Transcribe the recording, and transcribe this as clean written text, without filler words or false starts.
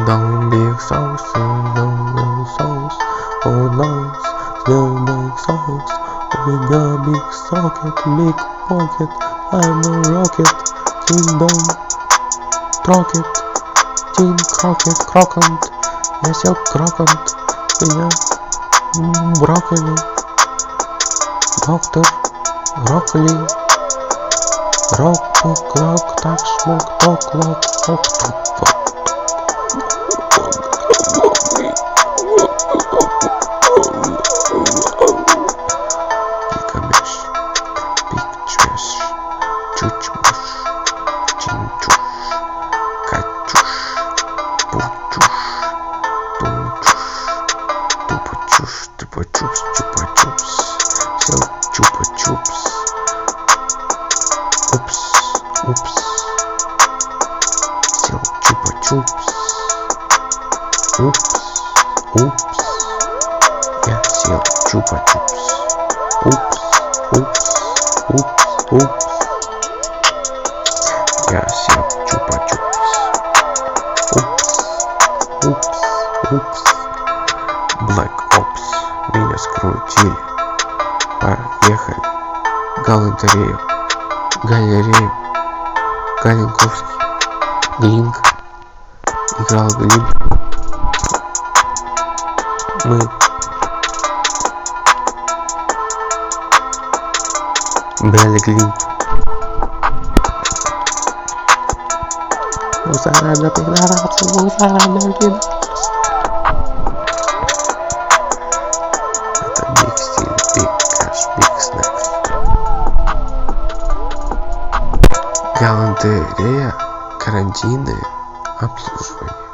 Down big sauce, down big sauce, oh nice, down big sauce. We got big socket, big pocket. I'm a rocket, tin dom, трокет, тин крокет, крокант. Я сел крокант, меня брокколи, доктор, брокколи, рок, так, шмок, ток, лок, ток. Пикамеш, пикчеш, чучмуш, чинчуш, качуш, пучуш, тунчуш, тупачуш, тупачупс, чупачупс, все чупачупс, упс, все чупачупс, упс, я съел чупа-чупс. Упс. Я съел чупа-чупс. Упс. Black Ops. Меня скрутили. Поехали. Галантерею. Галерею. Галенковский. Глинк. Играл Глинк. Мы брали Глинку. Мусорная пидорасы. Это биг стиль, биг кэш, биг снэкс. Галантерея, карантины, обслуживание.